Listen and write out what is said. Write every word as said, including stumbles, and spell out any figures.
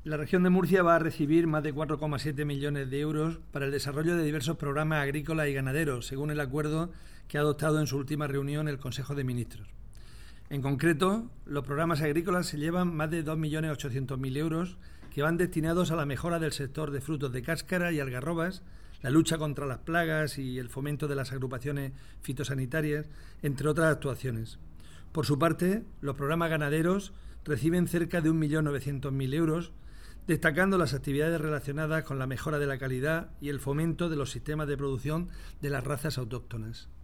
La región de Murcia va a recibir más de cuatro coma siete millones de euros para el desarrollo de diversos programas agrícolas y ganaderos, según el acuerdo que ha adoptado en su última reunión el Consejo de Ministros. En concreto, los programas agrícolas se llevan más de dos millones ochocientos mil euros que van destinados a la mejora del sector de frutos de cáscara y algarrobas, la lucha contra las plagas y el fomento de las agrupaciones fitosanitarias, entre otras actuaciones. Por su parte, los programas ganaderos reciben cerca de un millón novecientos mil euros, destacando las actividades relacionadas con la mejora de la calidad y el fomento de los sistemas de producción de las razas autóctonas.